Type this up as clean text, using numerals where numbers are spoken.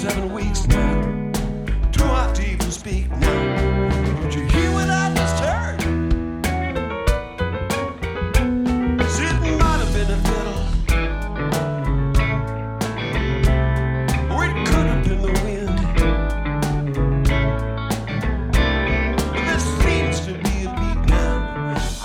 7 weeks now. Too hot to even speak now.